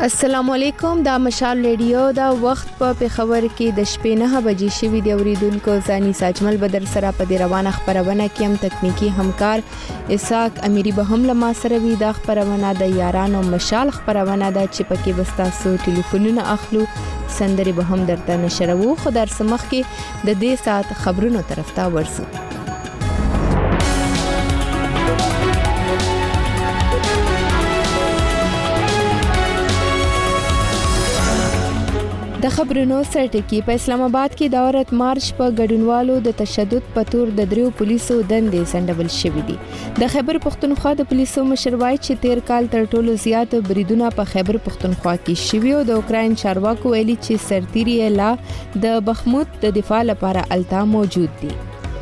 السلام علیکم، دا مشال ریډیو دا وخت په پیښور کې د شپې 9 بجې شوي دی. اوریدونکو زاني ساجمل بدر سره په دې روانه خبرونه کې هم تکنیکی همکار اسحاق امیری به هم لما سره وي. دا خبرونه د یارانو مشال خبرونه ده چې پکې وستاسو ټلیفونونه اخلو، سندري به هم درته نشرو. خو در سمخ کې د دې سات خبرونو طرف ته ورسو. د خبرونو سرټکی په اسلام آباد کې د عورت مارچ په ګډونوالو د تشدد په تور د دریو پولیسو دندې سندول شوې دي. د خیبر پختونخوا د پولیسو مشر وایي چې 13 کال تر ټولو زیات بریدونه په خیبر پختونخوا کې شوي او د اوکراین چارواکو ویلي چې سرتیري لا د بخمود د دفاع لپاره التا موجود دي.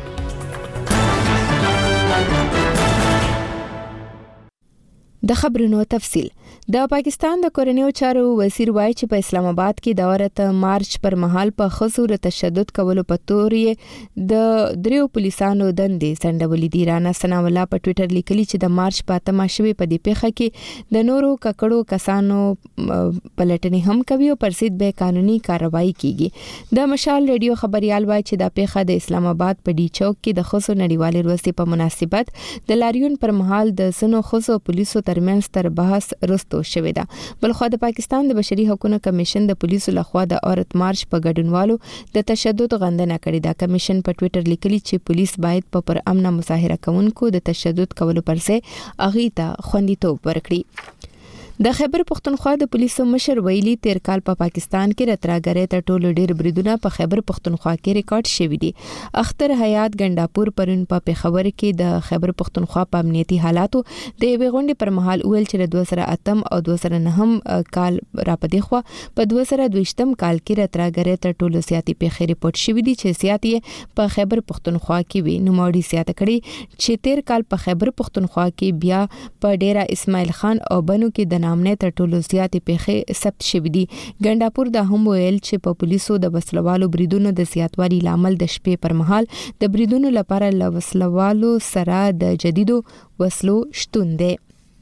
د خبرونو تفصیل. د پاکستان د کورنیو چارو وزیر وایي چې په اسلام آباد کې د عورت مارچ پر مهال په خزو د تشدد کولو په تور د دریو پولیسانو دندې سندولې دي. رانا ثنا الله په ټوئیټر لیکلي چې د مارچ په اتمه شوي په دې پیښه کې د نورو ککړو کسانو پلټنې هم کوي او پر ضد به قانوني کارروایي کیږي. د مشال ریډیو خبريال وایي چې دا پیښه د اسلام آباد په ډي چوک کې د خزو نړیوالې ورځې په مناسبت د لاریون پر مهال د سنو خزو پولیسو ترمنځ تر بحث رستو شوې ده. بلخو د پاکستان د بشري حقوقو کمیشن د پولیسو لخوا د عورت مارچ په ګډونوالو د تشدد غندنه کړې ده. کمیشن په ټوئیټر لیکلي چې پولیس باید په پر امن مظاهره کوونکو د تشدد کولو پر ځای اغي ته خوندیتوب ورکړي. د خیبر پختونخوا د پولیسو مشر ویلي 13 کال په پاکستان کې راتراګره ته ټولو ډیر بریدونه په خیبر پختونخوا کې ریکارډ شوي دي. اختر حیات ګنداپور پرون په پیښور کې د خیبر پختونخوا په امنیتي حالاتو د ویغونډې پر مهال ویل چې 2008 او 2009 کال را پدې خو په 2022 کال کې راتراګره ته ټولو سیاسي پیښې ریپورت شوي دي چې سیاسي په خیبر پختونخوا کې وي. نو موري سیاته کړي چې 13 کال په خیبر پختونخوا کې بیا په ډیرا اسماعیل خان او بنو کې د نامنه تر ټولو زیاتې پیښې ثبت شوې دي. ګنداپور د هم ویل چې په پولیسو د وسلوالو بریدونو د زیاتوالي لامل د شپې پر مهال د بریدونو لپاره ل وسلوالو سره د جديدو وسلو شتون دی.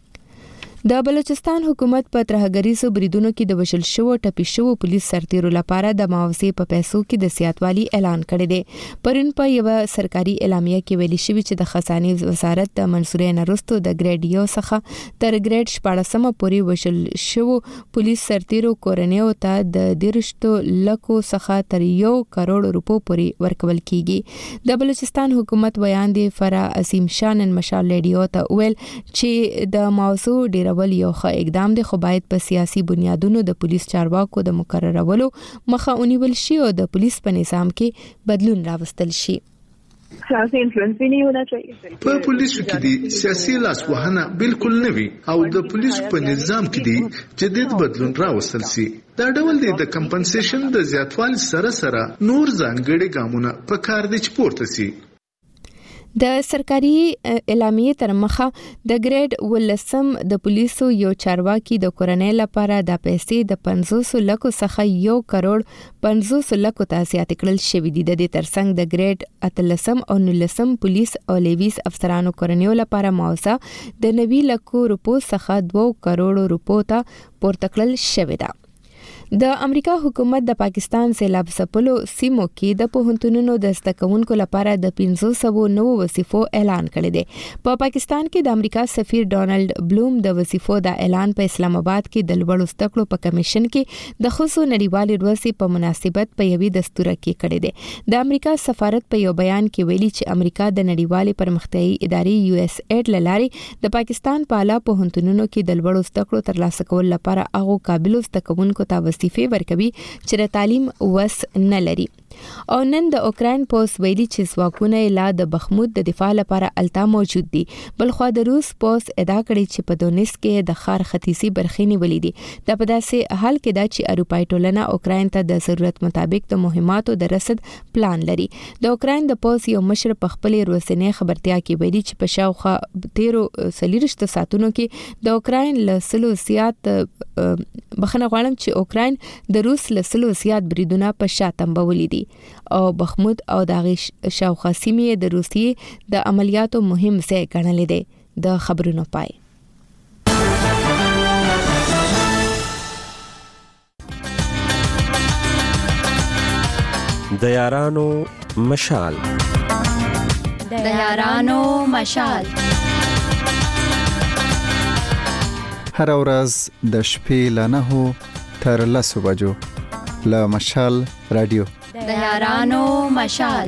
د بلوچستان حکومت په ترهګریزو بریدونو کې د وشل شو ټپي شو پولیس سرتیرو لپاره د معاوضې په پیسو کې د زیاتوالي اعلان کړی دی. پرون په یو سرکاري اعلامیه کې ویلي شوی چې د خزانه وزارت د منصورې نرستو د ګریډ یو څخه تر ګریډ 14 پورې وشل شو پولیس سرتیرو کورنیو ته د 13 لکو څخه تر 1 کروڑ روپو پورې ورکول کیږي. د بلوچستان حکومت بیان دی فرا عظیم شان مشال ریډیو ته ویل چې د موضوع ډیر ول یو ښه اقدام دی، خو باید په سیاسي بنیادونو د پولیس چارواکو د مقررولو مخه ونیول شي او د پولیس په نظام کې بدلون راوستل شي. سیاسي انفلوئنس بھی نہیں ہونا چاہیے. په پولیسو کې دي سیاسي لاسوهنه بالکل نه وي او د پولیسو په نظام کې دي جديد بدلون راوستل شي. دا ډول د کمپنسیشن د زیاتوالي سره سره نور ځانګړي ګامونه په کار دي چې پورته شي. د سرکاري اعلامیه تر مخه د ګریډ ولسم د پولیسو یو چارواکي د کورنۍ لپاره د پیسې د 500 لکو څخه 1 کروڑ 500 لکو ته زیات کړل شوې دي. د دې ترڅنګ د ګریډ اتلسم او نلسم پولیس او لیویس افسرانو کورنۍ لپاره معاوضه د 90 لکو روپو څخه 2 کروڑ روپو ته پورته کړل شوې ده. د امریکا حکومت د پاکستان سیلاب ځپلو سیمو کې د پوهنتونونو د زده کوونکو لپاره د 500 نوو وظیفو اعلان کړی دی. په پاکستان کې د امریکا سفیر ډونالد بلوم د وظیفو د اعلان په اسلام آباد کې د لوړو زده کړو په کمیشن کې د خصوصي نړیوالې ورځې په مناسبت په یوې دستور کې کړی دی. د امریکا سفارت په یو بیان کې ویلي چې امریکا د نړیوالې پرمختیایي ادارې USAID لارې د پاکستان په اعلی پوهنتونونو کې د لوړو زده کړو ترلاسه کول لپاره هغه قابلیت زده کوونکو ته وظیفې ورکوي چې د تعلیم وس نه لري. او نن د اوکراین پوس ویلي چې ځواکونه لا د بخمود د دفاع لپاره التا موجود دي. بلخو د روس پوس ادعا کړې چې په دونیس کې د خار ختیځي برخې نیولې دي. دا په داسې حال کې دا چې اروپای ټولنه اوکراین ته د ضرورت مطابق د مهماتو د رسد پلان لري. د اوکراین د پوس یو مشر په خپل ورځنی خبرتیا کې ویلي چې په شاوخوا 13 ساعتونو کې د اوکراین له سلو زیات بخنه غواړم چې اوکراین د روس له سلو زیات بریدونه په شاتم بولې دي او بخمود او داغي شاوخوا سیمې د روسیې د عملیاتو مهم ځای ګڼل دي. د خبرونو پای د یارانو مشال. د یارانو مشال هر ورځ د شپې له 9 تر 10 بجو له مشال رادیو. د یارانو مشال.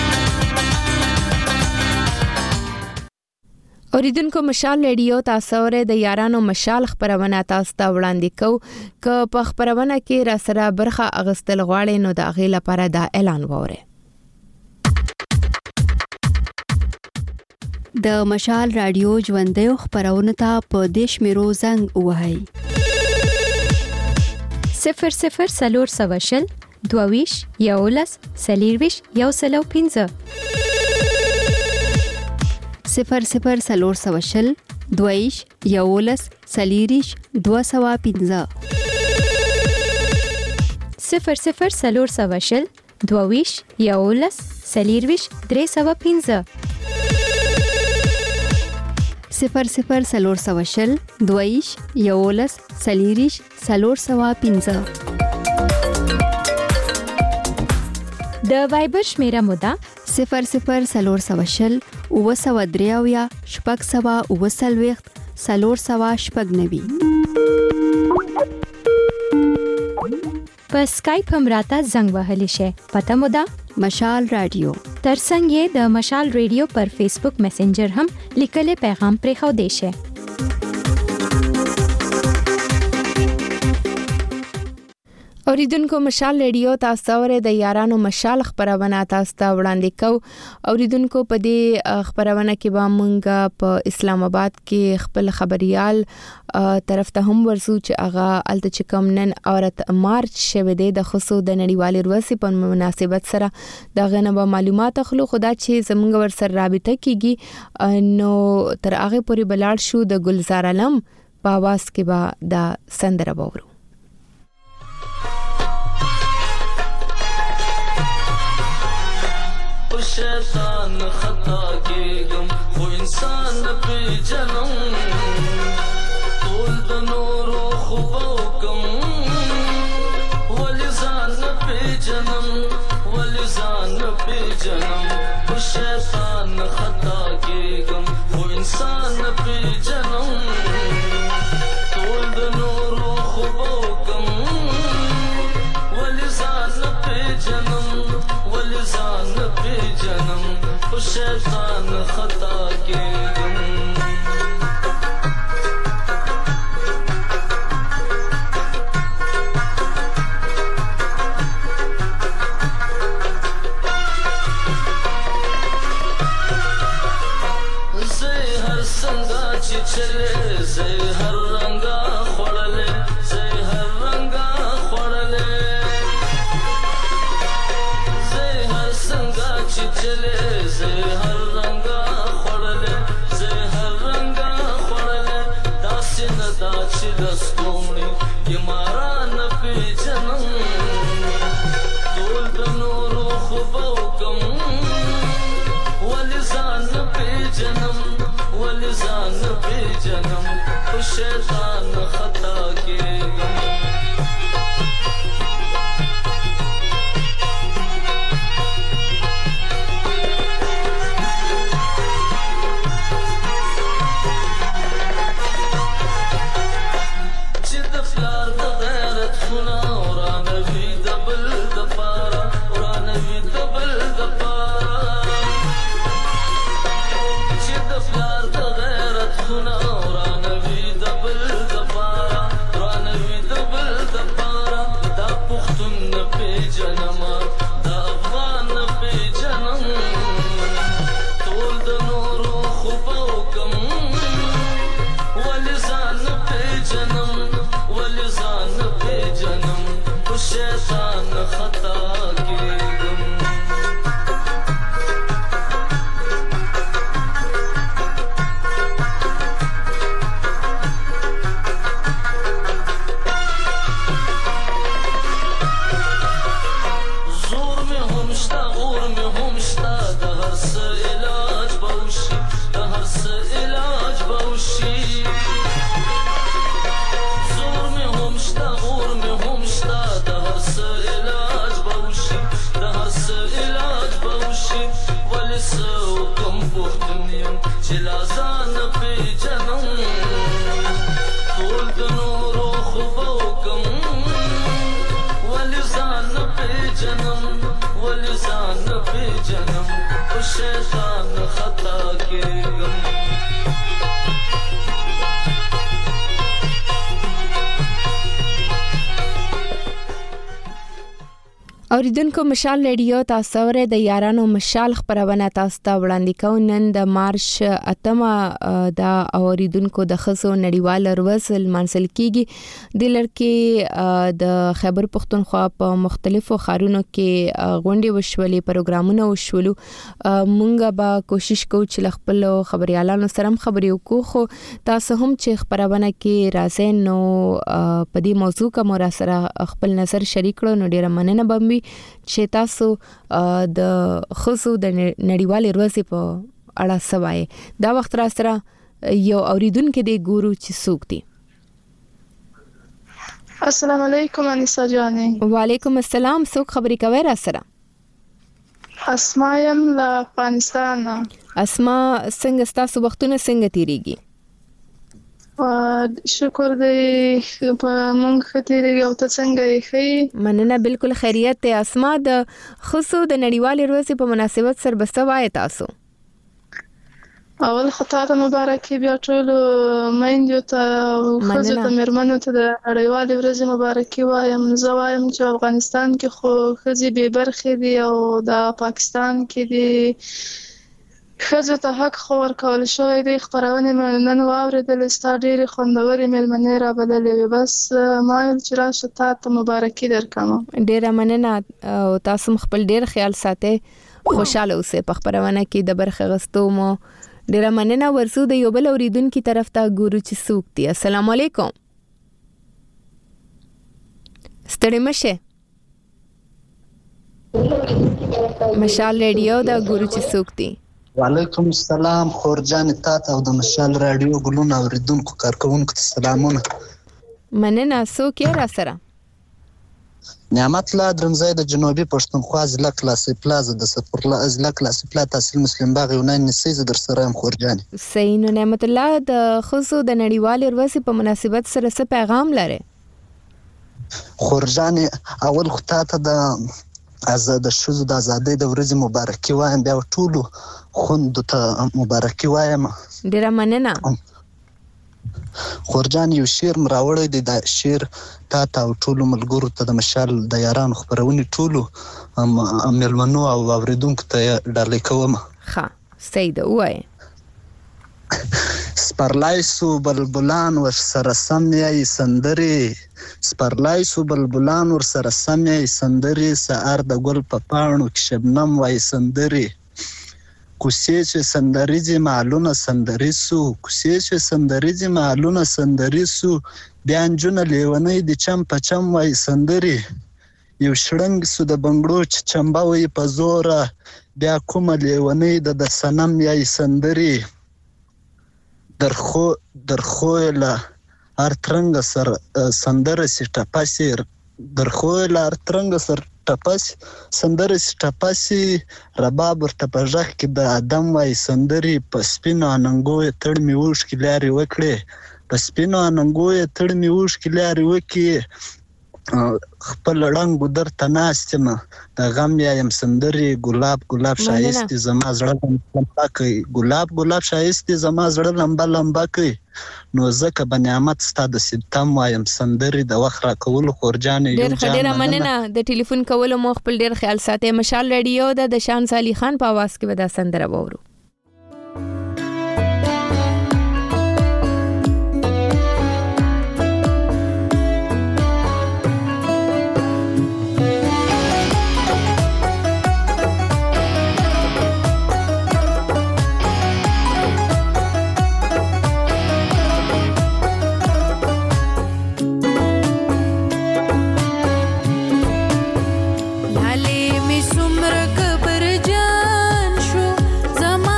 اوریدونکو مشال رادیو تاسو ورې د یارانو مشال خبرونه تاسو ته وړاندې کو ک په خبرونه کې را سره برخه اغستل غواړي نو د اغه لپاره دا اعلان وره. د مشال رادیو ژوندۍ خبرونه ته په دیش میرو زنګ وهاي 00 22 یولس سلیرویش یو سلو 15 00 22 یولس سلیریش 215 00 22 یولس سلیرویش 315 00 22 یولس سلیریش 315 د وایبر شمیره مودا 00 وسودریاویا شپږ سوا وسلويخت سلور سوا شپږ نوي. په سکایپ هم راته زنګ وهلی شي. پته مودا مشال رادیو. ترڅنګ یې د مشال رادیو پر فیسبوک میسنجر هم لیکلي پیغام پرې خو دی شي. اوریدونکو مشال رادیو تاسو ورې د یارانو مشال خبرونه تاسو ته وړاندې کو. اوریدونکو په دې خبرونه کې به مونږ په اسلام آباد کې خپل خبريال طرف ته هم ورسو چې هغه الته چې کوم نن اورت مارچ شوه د خصو د نړیوالې ورځې په مناسبت سره دا غنه معلومات خلو خدا چې زمونږ ور سره رابطه کیږي نو تر هغه پورې بلاړ شو د گلزار علم په आवाज کې به دا سندره وورو. शैतान खता के गम वो इंसान पे जन्म तोल दनोरो खुबो कम वलिजान पे जन्म वो शैतान खता के गम वो इंसान पे जन्म तोल दनोरो खुबो कम वलिजान पे जन्म जन्म शैतान खता के गम से हर संगा चिचले से हर रंगा खोड़ले से हर रंगा खोड़ले चले से हर रंगा खोड़ले से हर रंगा खोड़ले दासिन दाची दस्तोमनी ये मारा न पे जन्म तोल दनोरो खुबो कम वलिजान पे जन्म शैतान खता के गम the چلازان پی جنم ټول د نورو خوبو کم ولزان پی جنم ولزان پی جنم او شیطان خطا کېږم اوریدونکو مشال ریډیو تاسو ورې د یارانو مشال خبرونه تاسو ته وړاندې کوم نن د مارچ 8 د اوریدونکو د خصو نړیوال ورځ منسل کیږي د لړکي د خیبر پختونخوا په مختلفو ښارونو کې غونډې وشولې پروګرامونه وشولو مونږ به کوشش کوو چې خپل خبريالانو سره خبرې وکړو خو تاسو هم چې خبرونه کې راځي نو په دې موضوع کوم را سره خپل نظر شریک کړو نو ډیره مننه به چې تاسو د خصو د نړیوالې ورځې په اړه سوای دا وخت را سره یو اوریدونکو دی ګورو چې څوک دی السلام علیکم انیسا جانې وعلیکم السلام څوک خبرې کوي را سره اسما یم له افغانستان اسما څنګه تاسو وختونه څنګه تیریږي شکر دې په مونږ خاطرې او ته څنګه یې مننه بالکل خیریت ته اسما د خصو د نړیوالې ورځې په مناسبت سره بسوای تاسو اول خطا مبارکي بیا ټول مېندو ته خزو ته مرمنو ته د نړیوالې ورځې مبارکي وایم زه وایم چې افغانستان کې خو خزي به برخه دي او د پاکستان کې دي خزو ته حق خور کول شوی دی خبرونه نن واوریدل ستاره خوندوري ملمنه را بدلې بس ما چې راشه ته مبارکي درکم ډیره مننه او تاسو خپل ډیر خیال ساتئ خوشاله اوسئ په خبرونه کې د برخه غستو مو ډیره مننه ورسو د یو بل اوریدونکو طرف ته ګورو چې څوک دی السلام علیکم ستړي مشه مشال ریډیو دا ګورو چې څوک دی وعلیکم السلام خورجان تات او د مشال رادیو ګلون اوریدونکو کارکونکو ته سلامونه مننه څوک یې را سره نعمت الله درمزای د جنوبي پښتونخوا ضلع کلاسي پلازا د سفرلا ضلع کلاسي پلا تحصیل مسلم باغ یونان نسیز در سره هم خورجان صحیح نو نعمت الله د خصو د نړیوالې ورځې په مناسبت سره څه پیغام لري خورجان اول خطا ته د آزاد شوزو د ازادۍ د ورځې مبارکي وایم بیا ټولو خوندو ته مبارکي وایم ډیره مننه خورجان یو شعر مراوړی دی دا شعر تا او ټولو ملګرو ته د مشال د یارانو خبرونې ټولو مېلمنو او اوریدونکو ته ډالۍ کوم ښه صحیح ده وایي سپرلایسو بلبلان ور سره سم یې سندري سپرلایسو بلبلان ور سره سم یې سندري سحر د ګل په پاڼو کې شبنم وای سندري کوسې چې سندریزي مالونه سندریسو کوسې چې سندریزي مالونه سندریسو بیا نجونه لیونی د چم په چم وای سندري یو شړنګ سو د بنګړو چې چمبا وای په زوره بیا کومه لیونی د سنم یای سندري درخو له ارترنګ سر سندره سي ټپاسي درخو له ارترنګ سر ټپاسي سندره سي ټپاسي رباب ورته په ځخ کې د ادم وای سندري په سپینو اننګو تړ می وښ کې لاري وکړي په سپینو اننګو تړ می وښ کې لاري وکړي خپل رنگ در تناستم د غم یم سندري ګلاب ګلاب شایسته زما زړه لمبا کوي ګلاب شایسته زما زړه لمبا کوي نو زکه بنعمت ستاد ستم وایم سندري د وخت را کول خورجان یو جان ډیر مننه د ټلیفون کول مو خپل ډیر خیال ساتي مشال ریډیو د شان سالی خان په आवाज کې ودا سندره وورو زما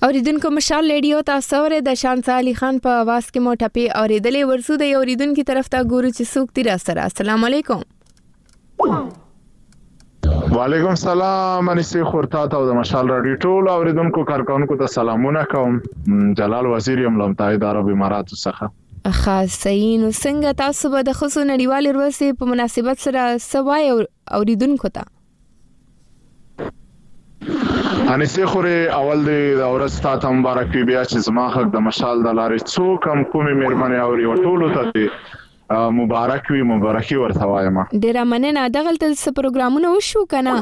اوریدونکو مشال ریډیو تاسو ورې د شانسا علي خان په आवाज کې مو ټپي اوریدلې ورسو د اوریدونکو طرف ته ګورو چې څوک تیر سره. السلام علیکم. وعلیکم السلام. انسی خورتا ته د مشال رادیو ټول اوریدونکو کارکونکو ته سلامونه کوم. جلال وزیر یم لمتای د عرب اماراتو څخه. خاصین څنګه تاسو به د خصو نړیوال ورځې په مناسبت سره سوای اوریدونکو ته؟ انسی خوري اول د ورځ ته مبارک وي بیا چې زما حق د مشال د لارې څوک هم کومې مېرمنې اوري ټول ته مبارک وي مبارکي ورته وایم. ډیره مننه. دغلته څه پروګرامونه وشو کنه؟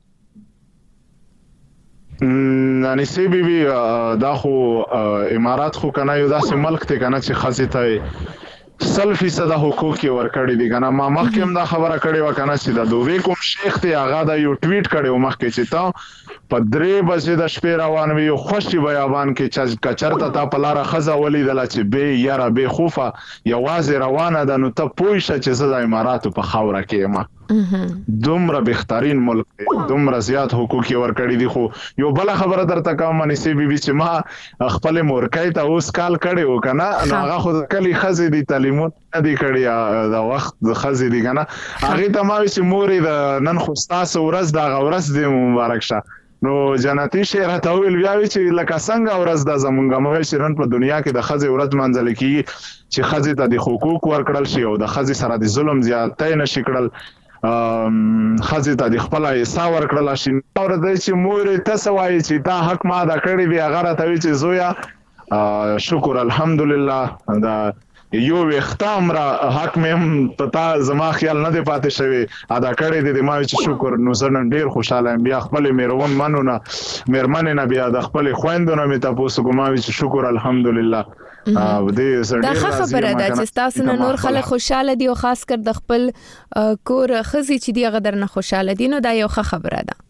انسی بیبي دا خو امارات خو کنه یو داسې ملک ته کنه چې خاصه ته 100% حقوق ورکړي دي کنه. ما مخکې هم دا خبره کړې و کنه چې د دوی کوم شیخ ته هغه دا یو ټویټ کړي و مخکې چې تا په 3 بجې د شپې روان وي او خوشي بیابان کې چې کچرته تا په لار خزه ولیدل چې به یاره به خوفه یوازې روانه ده نو ته پوه شه چې زه د اماراتو په خاوره کې یم. دومره بهترین ملک دی دومره زیات حقوق ورکړي دي. خو یو بل خبره درته کوم انسی بیبي چې ما خپل مورکای ته اوس کال کړي و کنه هغه خو کلی خزه دي تعلیمات دي کړي دا وخت خزه دي کنه هغه ته ما چې مورې د نن خو تاسو ورځ دا ورځ دی مبارک شه. نو جنتی شهر ته ویل بیا چې لکه څنګه ورځ د زمونږ مې شرن په دنیا کې د خزه ورځ منځل کی چې خزه ته د حقوق ورکړل شي او د خزه سره د ظلم زیاتې نشي کړل خزه ته د خپل حساب ورکړل شي. اور د چې مور ته سوای چې تا حق ما دا کړی دی هغه ته چې زویا شکر الحمدلله دا یو وختام را حق مې پتا زما خیال نه دی پاتې شوی ادا کړی دی ما چې شکر نو زنن ډیر خوشاله یم. بیا خپل میرون منو نه مېرمن نه بیا د خپل خويندونو مې تاسو کوم چې شکر الحمدلله. دا خبره ده چې تاسو نور خلک خوشاله دي او خاص کر د خپل کور خزي چې دی غدر نه خوشاله دي نو دا یو خبره ده.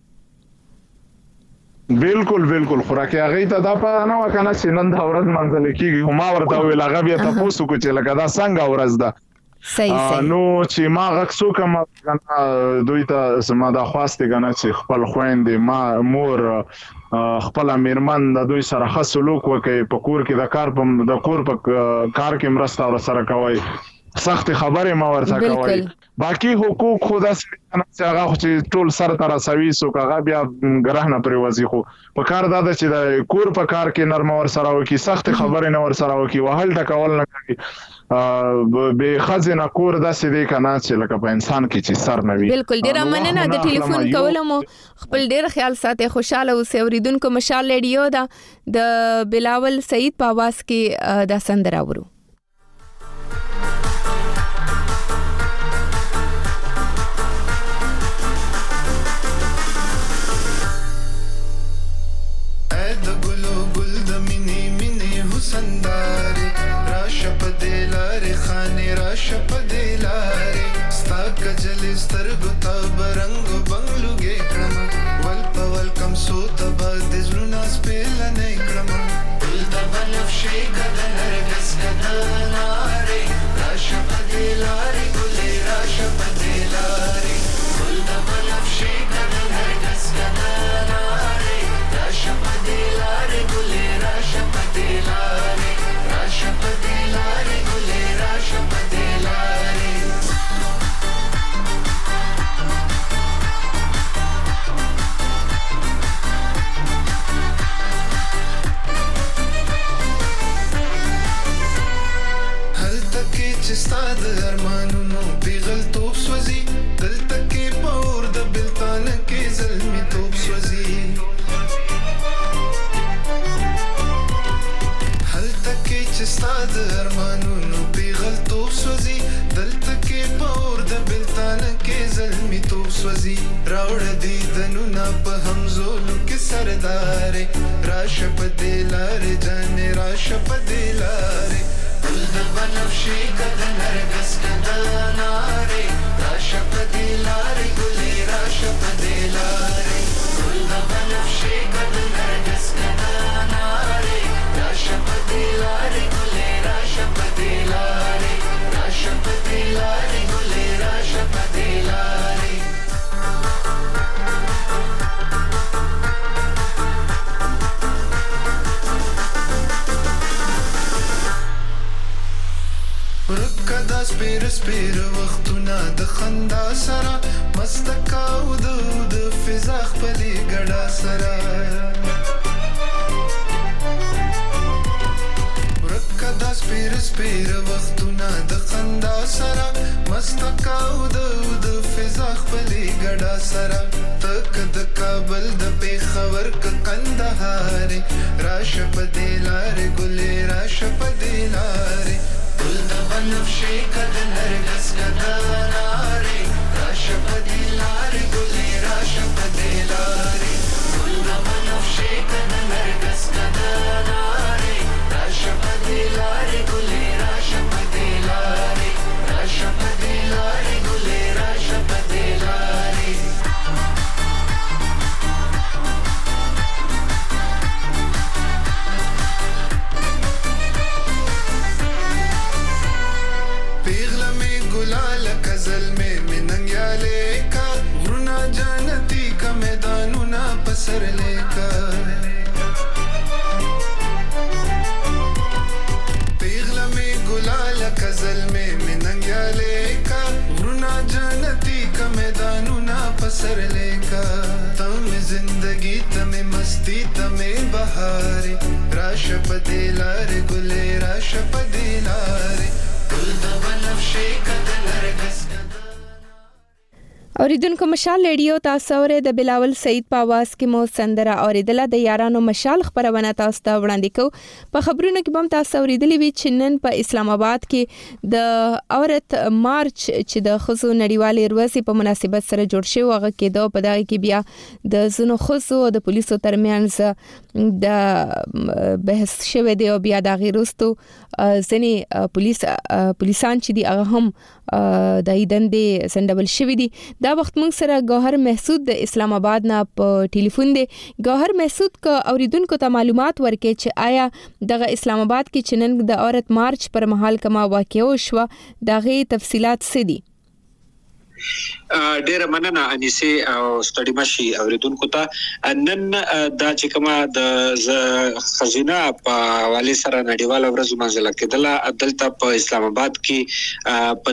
بالکل خوراکي هغه ته دا په نه وکنه چې نن دا ورځ منځل کیږي ما ورته ویل هغه بیا تاسو کو چې لکه دا څنګه ورځ ده صحیح نو چې ما غکسو کوم دوی ته سم دا خواسته کنه چې خپل خويندې ما مور خپل میرمن د دوی سره ښه سلوک وکړي په کور کې د کور په کار کې مرسته ور سره کوي سخت خبره ما ورته کوي. باقی حقوق خدا سره هغه چې ټول سره تر سوي سو هغه بیا ګرهنه پرې وځي. خو په کار دا چې د کور په کار کې نرم ور سره وکي سخت خبره نه ور سره وکي وهل ټکول نه کوي به خزینه کور داسې دی کنه چې لکه په انسان کې چې سر نه وي. بالکل ډیر مننه د ټلیفون کولمو خپل ډیر خیال ساتي خوشاله اوسئ. اوریدونکو مشال ریډیو دا د بلاول سعید په आवाज کې دا سندره ورو. سپیر وختونه د خندا سره مستکا او د فضا خپلې ګډا سره ورکه د سپیر وختونه د خندا سره مستکا او د فضا خپلې ګډا سره تک د کابل د پیښور ک کندهار راشه په دې لارې ګلې راشه په دې لارې ګل د بنفشې کد نرګس کدارې راشه په دې لارې ګلې راشه په دې لارې ګل د بنفشې کد نرګس کدارې راشه په دې لارې ګلې راشه په دې لارې راشه په دې لارې ګلې راشه په دې لارې سر لیکا پیغله می گلال کزل می مننگیا لیکا غرونا جانتی کا میدانونا پسر لیکا تم زندگی تم مستی تم بہاری راش پدیلار گلے راش پدیلار گل د بنفشې کدل رګس اوریدونکو مشال ریډیو تاسو اورئ د بلاول سعید په आवाज کې مو سندره اوریدله د یارانو مشال خبرونه تاسو ته وړاندې کو په خبرونو کې بم تاسو اوریدلی وی چنن په اسلام آباد کې د عورت مارچ چې د خزو نړیوالې ورځې په مناسبت سره جوړ شوی هغه کې د پدای کې بیا د زنو خزو د پولیسو ترمنځ د بحث شوه دی او بیا د غیرستو ځنی پولیسان چې دی هغه هم د ایدندې سندبل شوی دی دا وخت موږ سره گوهر محسود د اسلام آباد نه په ټلیفون دی گوهر محسود کا اوریدونکو ته معلومات ورکړي چې آیا دغه اسلام آباد کې چنن د عورت مارچ پر مهال کما واقع شو دغه تفصيلات څه دي ډیره مننه انیسه او ستړي مشي اوریدونکو ته نن دا چې کومه د خزینه په حواله سره نړیواله ورځ منځله کېدله دلته په اسلام آباد کې په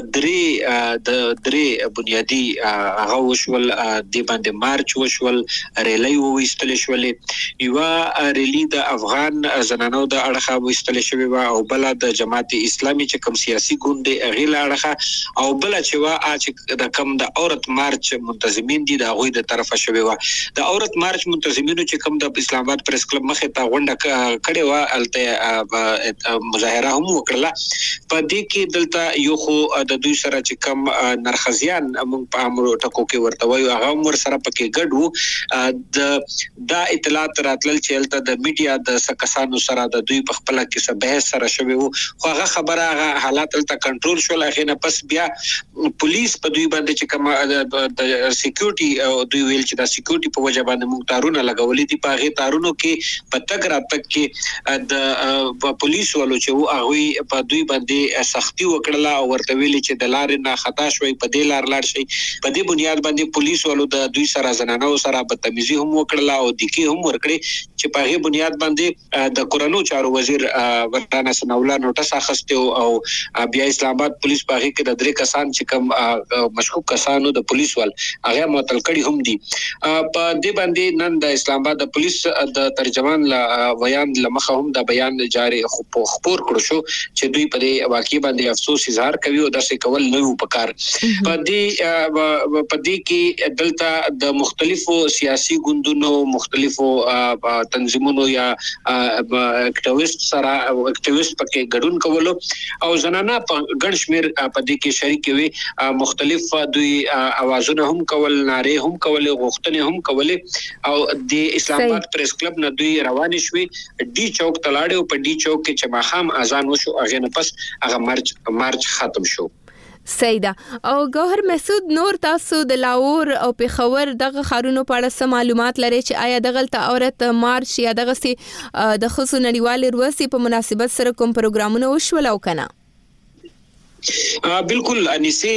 درې بنیادی هغه وشول د باندې مارچ وشول ریلی وستل شول یو ریلی د افغان زنانو د اړخه وستل شوی و او بل د جماعت اسلامي چې کوم سیاسي ګوند غیله اړخه او بل چې وا چې د کوم د عورت مارچ منتظمین دي د غوي د طرفه شوی و د عورت مارچ منتظمینو چې کوم د اسلام آباد پریس کلب مخه ته غونډه کړې و الته مظاهره هم وکړه په دې کې دلته یو خو د دوی سره چې کوم نرخزیان موږ په امر ټکو کې ورته وایو هغه مر سره پکې ګډو د اطلاعات راتلل چې الته د میډیا د سکسانو سره د دوی په خپل کې څه بحث سره شوی وو خو هغه خبره حالات الته کنټرول شول هغه نه پس بیا پولیس په دوی باندې چې کوم د سکیورټي دوی ویل چې د سکیورټي په وجه باندې موږ تارونه لګولې دي په هغه تارونو کې په تک راتک کې د پولیس والو چې هغه په دوی باندې سختي وکړه او ورته ویل چې د لارې نه خطا شوی په دې لار شي په دې بنیاد باندې پولیس والو د دوی سره زنانو سره بدتمیزي هم وکړه او دکی هم ورکړي چې په هغه بنیاد باندې د کورونو چارو وزیر ورتانه سنولا نوټس اخیسته او بیا اسلام آباد پولیس په هغه کې د درې کسان چې کوم مشکوک کسانو د پولیس ول هغه معطل کړي هم دي په دې باندې نن د اسلام آباد د پولیس د ترجمان بیان لمخه هم د بیان جاری خبر کړو شو چې دوی په دې واقعي باندې افسوس اظهار کوي او داسې کول نه وو پکار په دې کې دلته د مختلفو سیاسي ګوندونو مختلفو تنظیمونو یا اکټیویست سره اکټیویست پکې ګډون کولو او زنانه په ګڼ شمیر په دې کې شریک وي مختلف دوی اوازونه هم کول ناره هم کول غوښتنې هم کول او د اسلام آباد پریس کلب نه دوی روان شوي ډي چوک تلاړو په ډي چوک کې چې ماخام اذان وشو هغه نه پس هغه مارچ ختم شو سیدا او گوهر محسود نور تاسو د لاهور او پیښور دغه خارونو په اړه څه معلومات لري چې آیا دغه عورت مارچ یا دغه سي د خصوصي نړیوالې ورځې په مناسبت سره کوم پروګرامونه وشول او کنه بالکل انیسی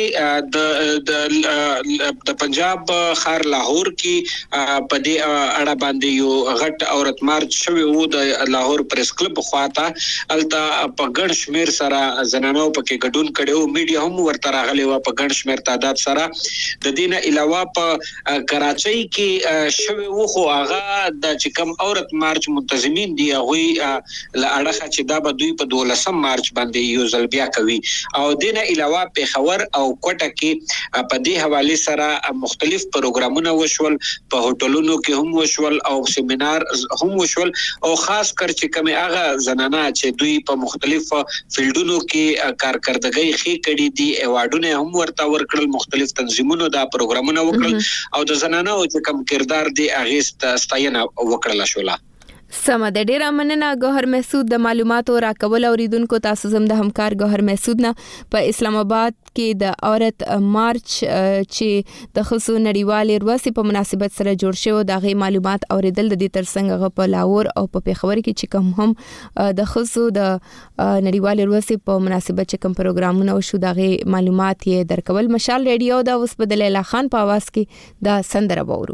د پنجاب خار لاهور کې په دې اړه باندې یو غټ عورت مارچ شوی وو د لاهور پریس کلب خواته التا په ګڼ شمیر سره زنانو پکې ګډون کړو میډیا هم ورته راغلی و په ګڼ شمیر تعداد سره د دینه علاوه په کراچۍ کې شوی وو خو هغه د چکم عورت مارچ منتظمین دی هغه لړخه چې دا به دوی په 12 مارچ باندې یو ځل بیا کوي او دینه علاوه په خبر او کوټه کې په دې حواله سره مختلف پروګرامونه وشول په هوټلونو کې هم وشول او سیمینار هم وشول او خاص کر چې کوم هغه زنانه چې دوی په مختلف فیلډونو کې کارکردګي خې کړي دي ایوارډونه هم ورته ورکړل مختلف تنظیمونو دا پروګرامونه وکړل او د زنانه او چې کوم کردار دی هغه ستاینه وکړل شوله سمه د ډیره مننه ګوهر محسود د معلوماتو راکول اوریدونکو تاسو زم د همکار ګوهر محسود نه په اسلام آباد کې د عورت مارچ چې د خصو نړیوالې ورځې په مناسبت سره جوړ شو د غي معلومات اوریدل د دې ترڅنګ په لاهور او په پیښور کې چې کوم هم د خصو د نړیوالې ورځې په مناسبت چې کوم پروګرامونه وشو د غي معلومات یې درکول مشال ریډیو دا اوس په لیلا خان په आवाज کې دا سندره وورو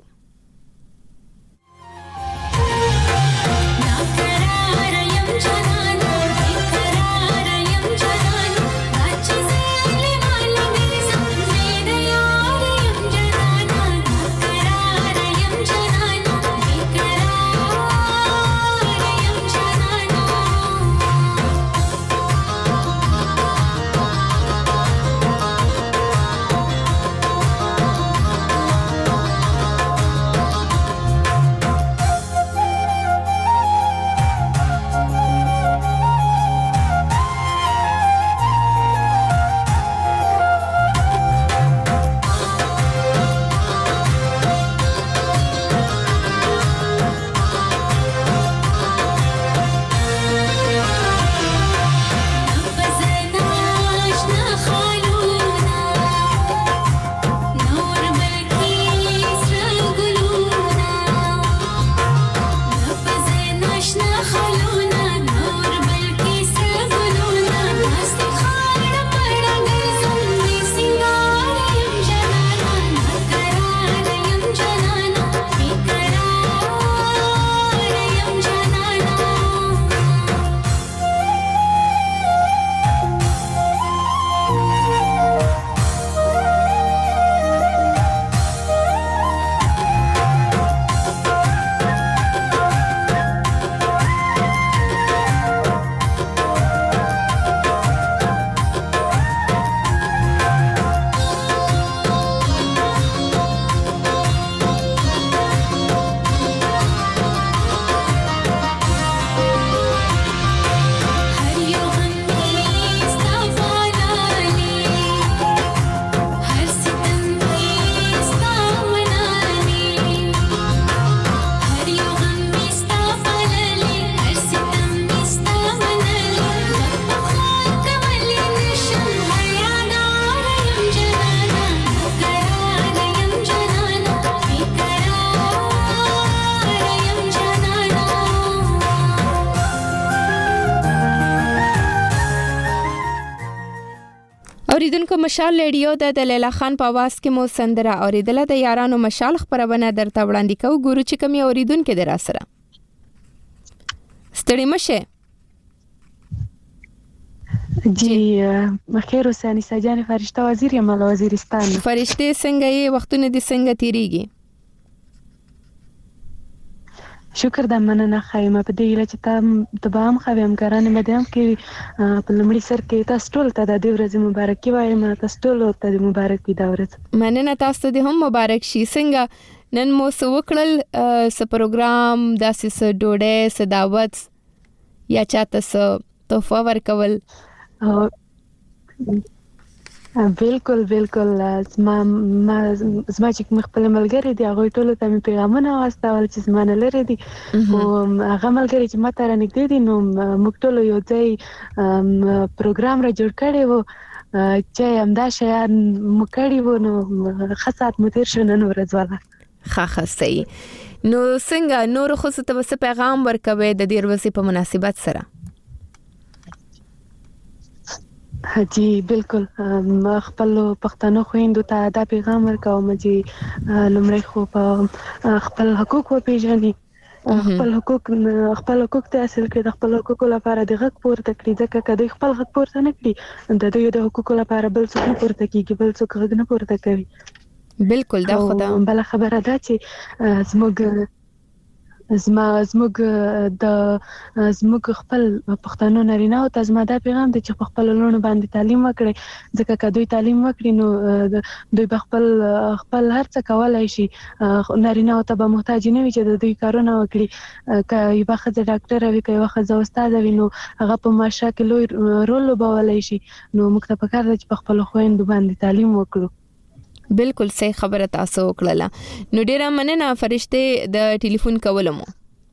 اوریدونکو مشال ریډیو د لیلا خان په आवाज کې مو سندره اوریدله د یارانو مشال خبرونه درته وړاندې کوو ګورو چې کوم اوریدونکو در سره ستړي مشه جی بخیر اوسئ انیسه جان فرشته وزیر یم له وزیرستان فرشته څنګه یې وختونه دي څنګه تیریږي شکر د مننه خایمه په دې لچ ته تبام خویم ګرانه مدام کې په لمړي سر کې تاسو ټول ته د دې ورځې مبارکي وایم تاسو ټول ته مبارک وي دا ورځ مننه تاسو ته هم مبارک شي څنګه نن مو سوکړل س پروګرام داسې س ډوډۍ س دعوت یا چاته س تحفه ورکول بالکل زما چې خپل ملګری دی هغه ټول ته می پیغامونه واستول چې زمانه لري دي او هغه ملګری چې ماته را نږدې دي نو موږ ټول یو ځای پروګرام را جوړ کړی وو چې همدا شیان مو کړی وو نو خاصات مو تیر شو نن ورځ والا ښه صحیح نو څنګه نور خو څه ته پیغام ورکوي د دې ورځې په مناسبت سره جی بالکل خپل پښتنو خويندو ته دا پیغام ورکوم چې لمړی خو په خپل حقوق وپیژني، خپل حقوق ته حاصل کړي، د خپل حقوقو لپاره د غږ پورته کړي، ځکه کله خپل حق پورته نه کړي د دوی د حقوقو لپاره بل څوک نه پورته کیږي، بل څوک غږ نه پورته کوي. بالکل دا خدا بل خبره ده چې زموږ خپل پښتنو نارینه او تاسو ما دا پیغام دی چې خپل لونو باندې تعلیم وکړي، ځکه که دوی تعلیم وکړي نو دوی خپل هر څه کولای شي، نارینه او ته به محتاج نه وي چې د دوی کارونه وکړي. که یو ښځه ډاکټر وي، که یو ښځه استاد وي، نو هغه په معاشره کې لوی رول لوبولای شي. نو موږ ته پکار ده چې په خپل خويندو باندې تعلیم وکړو. بالکل صحیح خبره تاسو وکړه. نو ډیره مننه فرشته د ټلیفون کولمو.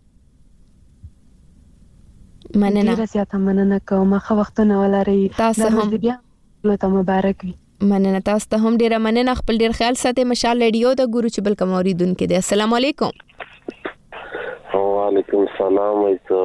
مننه. ډیره زیاته مننه کوم. خو وختونه ولري. تاسو هم بیا له مبارک وي. مننه تاسو ته هم ډیره مننه. خپل ډیر خیال ساتئ. مشال ریډیو د ګورو چې بل کوم اوریدونکو دی. السلام علیکم. وعلیکم السلام.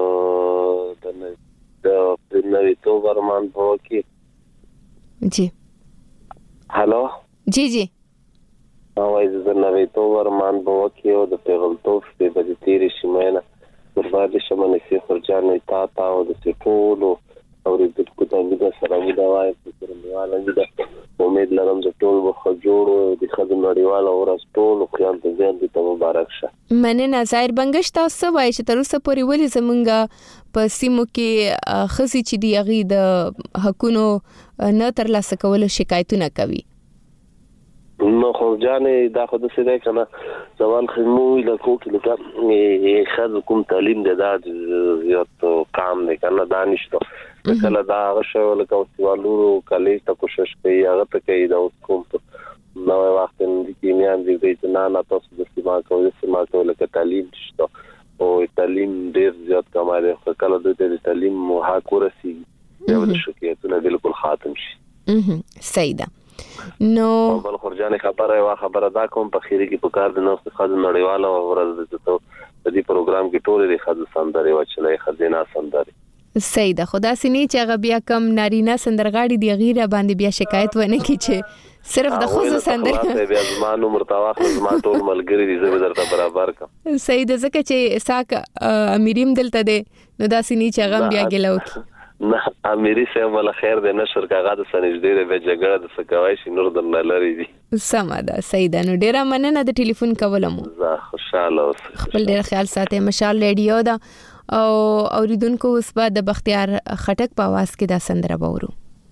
د نوې تو ورمان بوکی. جی. هالو. جی. اوای زه نوې تو ورمان بوکی او د پیغلتوب په بده تیرې شمینه ورباندې شمنه سي خرجانې تا او د ټولو اوریدونکو ته د سلام دا وایي چې نړیواله دې امید لرم چې ټول به جوړ د خدای نړیواله ورځ ټول خیال دې زیات ته مبارک شه. مننه. ظاهر بنگش تاسو وایي چې تر اوسه پورې ولې زمونږ په سیمو کې خزي چې دی غي د حقونو نه تر لاسه کول شکایتونه کوي. نو خرجانې دا خود څه ده کنه سوال خمو له کوکې لکه خد کوم تعلیم د داد زیات کام نه کنه دانشته کله دا غشو لکه سوالورو کالج ته کوشش کوي هغه ته کوي دا کوم نو وخت کې میان دي چې نه تاسو د سیما کوي لکه تعلیم شته او تعلیم ډیر زیات کماله کله د تعلیم حق ورسي یو د شکایتونه بالکل ختم شي. صحیح ده. نو بل خرجانې خبره دا کوم په خیری کې پکار د نو خدای نړیواله ورځ د ته د دې پروګرام کې ټول لري خدای سندري وچلې خدینا سندري. صحیح ده. خدا سيني چې هغه بیا کم نارینه سندرغاړي دی غیره باندې بیا شکایت ونه کی چې صرف د خوځ سندري بیا زمانو مرتواخ زما ټول ملګری دي زه درته برابر کوم. صحیح ده. ځکه چې ساک امیریم دلته ده نو دا سيني چې هغه بیا ګلو نه اميري سه ولا خیر دې نشر کاغه د سنجدې د جګړه د سکوای شي نور د لری دي. سماده. صحیح ده. نو ډیره مننه د ټلیفون کولمو. زه خوشاله اوس. خپل ډیر خیال ساتئ. مشال ریډیو دا او اوریدونکو اوس په د بختیار خټک په आवाज کې دا سندره باورو.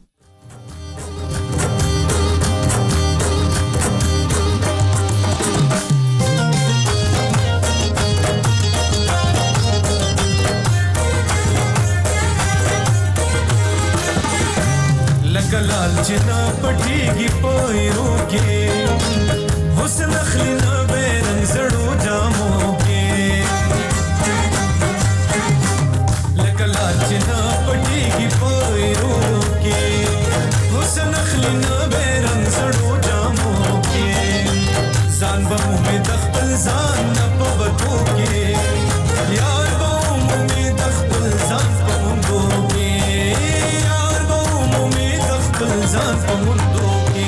لال جنا پټیږي پویرو کې حسن خلینا بیرنګ زړو جامو کې لکلال جنا پټیږي پویرو کې حسن خلینا بیرنګ زړو جامو کې ځان به مې د خپل ځان په وټو کې یار به مې د خپل ځان په مونږ کې ځان په مونږ کې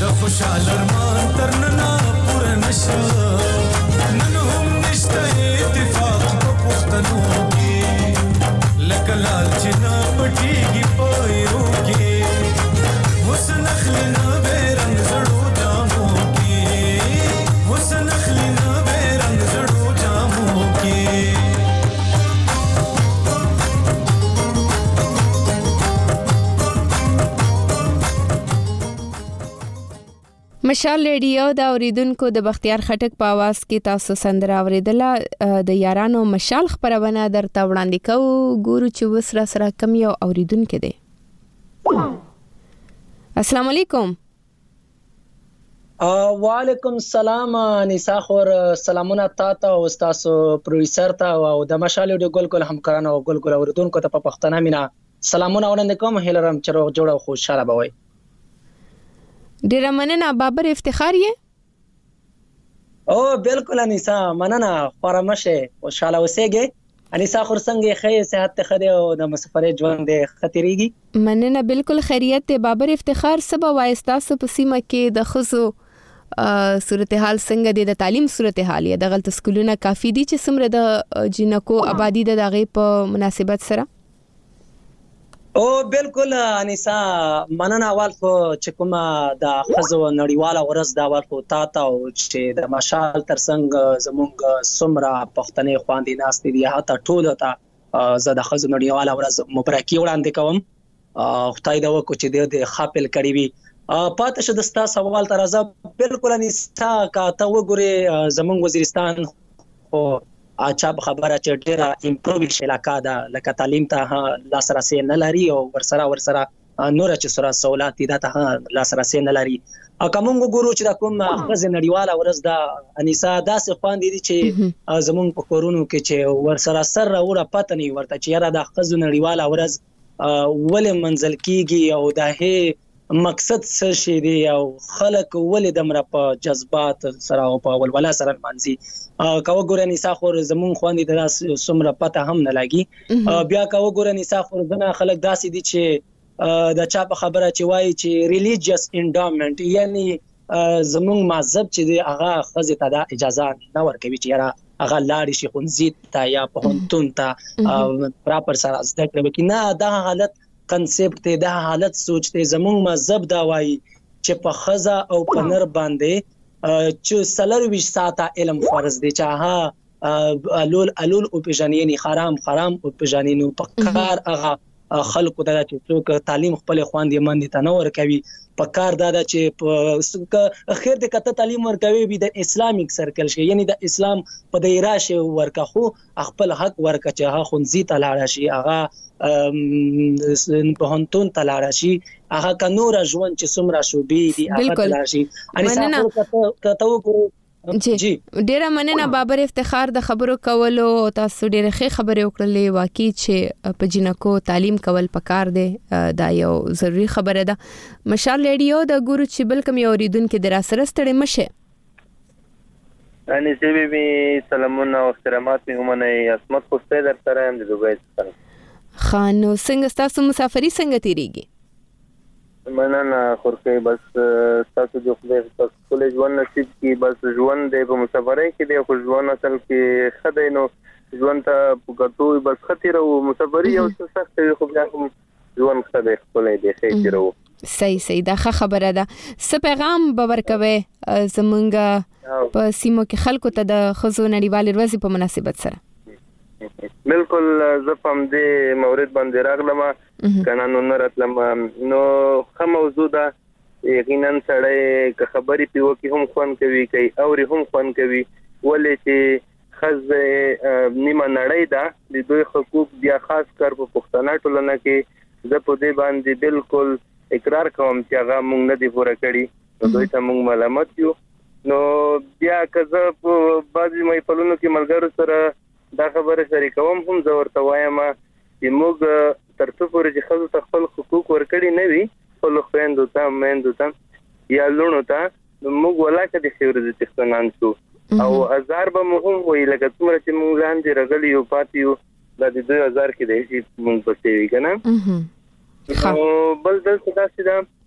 د خوشحال ارمان ترننا پوره نشو نن هم نشته اتفاق په پښتنو کې لکه لال چې نه پټیږي پایرو کې حسن اخلي نه به رنگ زړو جامو کې حسن اخلي نه به رنگ زړو جامو کې مشال ریډیو دا اوریدونکو د بختیار خټک په आवाज کې تاسو سندره اوریدله د یارانو مشال خبرونه درته وړاندې کوو ګورو چې وسره سره کم یو اوریدونکو دی السلام علیکم وعلیکم السلام نساء خور سلامونه تاسو او تاسو پروډوسر ته او د مشال ریډیو ګل همکارانو او ګل اوریدونکو ته په پښتنه مینا سلامونه وړاندې کوم هیلرم چې روغ جوړ او خوشاله بوي ډیر مننه بابر افتخار یې او بالکل انیسا مننه فرمشه خوشاله اوسېږي انیسا خور څنګه خې صحت خره او د مسافر ژوند خطرېږي مننه بالکل خیریت ته بابر افتخار سبا وایستا په سیمه کې د خزو صورتحال څنګه دی د تعلیم صورتحال یې د غلط سکولونه کافي دي چې سمره د جنکو آبادی د دغه په مناسبت سره او بالکل انیسا مننه اول خو چې کومه د خزو نړیواله ورځ دا ورکو تا او چې د مشال ترڅنګ زمونږ سمرا پښتنې خواندې ناستې دي هاته ټول ته زه د خزو نړیواله ورځ مبارکي وړاندې کوم خدای دا وکړي چې د خاپل کړي وي پاتې شو د ستا سوال تر راځه بالکل انیسا کا ته وګوري زمونږ وزیرستان او اچھا خبره چې ډیره امپروویش علاقہ ده لکه تعلیم ته لاسرسي نه لري او ورسره نور چې سره سہولات دي ته لاسرسي نه لري کوم ګورو چې د کوم خزه نړیواله ورځ ده انیسا داسې خواندې دي چې زمونږ په کورونو کې چې ورسره سره وره پته نه ورته چې یاره د خزه نړیواله ورځ ولې منزل کیږي او د هي مقصد څه شي دی او خلک ولې د مر په جذبات سره او په ولولا سره مانځي کاو ګور نساء خور زمون خواندې د سمره پته هم نه لګي بیا کاو ګور نساء خور دنا خلک داسې دي چې د چا په خبره چې وایي چې ریلیجیس انډامنت یعنی زمون مذهب چې دی هغه خزه ته د اجازه نه ورکوي چې یاره هغه لاړ شي خونځي ته یا په هونتون ته پراپر سره زده کړي کې نه دا حالت کنسپټ دا حالت سوچته زمون مذهب دا وایي چې په خزه او په نر باندې چې سلروي ساته علم فرض دي چې الول او پېژنې حرام او پېژنې نو په کار هغه خلکو ته چې څوک تعلیم خپل خواندې مند ته نه ورکوي په کار دا چې په خیر د کته تعلیم ورکوي به د اسلامیک سرکل شي یعنی د اسلام په دایره شي ورکه خو خپل حق ورکه چې هغه خونځي ته لاړ شي هغه په هونتون ته لاړ شي هغه کنور ژوند چې سمرا شو بي دي هغه لاړ شي اني کته وګورو جی ډیره مننه بابر افتخار د خبرو کولو او تاسو ډیره ښه خبرې وکړلې واقعي چې په جنکو تعلیم کول پکار دی دا یو ضروری خبره ده مشال ریډیو د ګورو چې بلکې یو اوریدونکو د راسره ستړي مشه اني سي بي سلامونه او احترامات می ومنه اسمت خوسته در سره هم د دوبۍ څخه خانو څنګه تاسو مسافری څنګه تیریږي مننه خورکې بس تاسو د خپل کولې ژوند نصیب کی بس ژوند د مسافرۍ کې د خو ژوند اصل کې خدای نو ژوند ته پګټوي بس خطر او مسافرۍ او سخت خو بیا هم ژوند خدای خپلې د خیر او صحیح دا خبره ده څه پیغام باور کوي زمونږ په سیمو کې خلکو ته د خزو نړیوال ورځ په مناسبت سره بالکل زفم دې مورید باندې راغلم کنه نو نرتلم نو خه موضوع ده یقینا سړی که خبرې پیو کې هم خوان کوي کوي اوري هم خوان کوي ولې چې خزه نیمه نړۍ ده د دوی حقوق بیا خاص کر په پښتنه ټولنه کې زه په دې باندې بالکل اقرار کوم چې هغه مونږ نه دی پوره کړی نو دوی ته مونږ ملامت یو نو بیا که زه په بعضې محفلونو کې ملګرو سره دا خبره شریکوم هم زه ورته وایم چې موږ تر څو پورې چې ښځو ته خپل حقوق ورکړي نه وي خپلو خویندو ته میندو ته یا لوڼو ته نو موږ ولاکه د ښې ورځې څښتنان شو او ازار به مو هم وایي لکه څومره چې موږ لاندې راغلي یو پاتې یو دا د 2000 کې دی چې موږ پسې وي که نه نو بل دلته داسې ده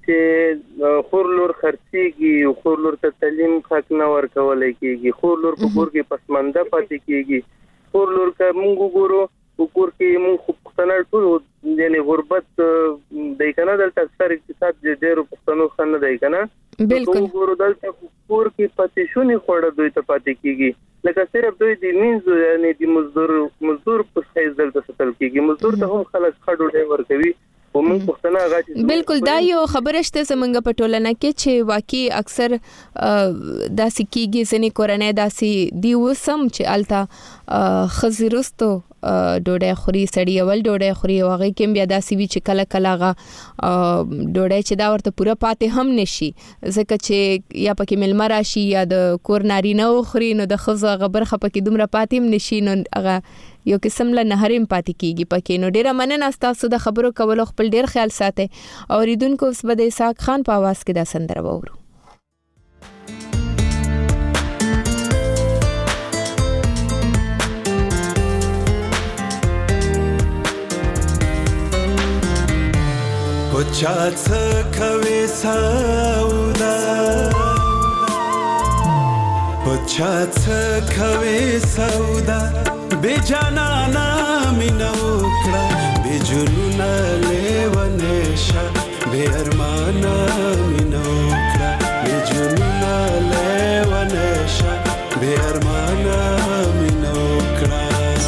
چې خور لور خرڅيږي او خور لور ته تعلیم حق نه ورکول کېږي خور لور په کور کې پسمانده پاتې کېږي خور لور که موږ ګورو په کور کې موږ پښتانه ټول یعنی غربت دای کنه دلته اکثر اقتصاد ډېر پښتنو خنه دای کنه بالکل ګورو دلته کور کې پاتې شونی خوړه دوی ته پاتې کېږي لکه صرف دوی د مینځو یعنی د مزدور په حیث دلته ستل کېږي مزدور ته هم خلک خړو ډېر ورکوي بالکل دا یو خبره شته زمونږ په ټولنه کې چې واقعي اکثر داسې کېږي ځینې کورنۍ داسې دی وسم چې الته خزرستو ډوډۍ خوري سړی اول ډوډۍ خوري او هغه کې بیا داسې وی چې کله کله هغه ډوډۍ چې دا ورته پوره پاتې هم نشي ځکه چې یا پکې ملمه راشي یا د کور نارینه خوري نو د خزو هغه برخه پکې دومره پاتې هم نشي نو هغه یو قسم له نهرم پاتې کیږي پکې نو ډیره مننه تاسو د خبرو کولو خپل ډیر خیال ساتي او ریدونکو اوس به د اسحاق خان په आवाज کې دا سندره وورو پچا څه کوي سودا پچا څه کوي سودا بے جانانا مینو کړه بے جنونا لیونشا بے ارمانا مینو کړه بے جنونا لیونشا بے ارمانا مینو کړه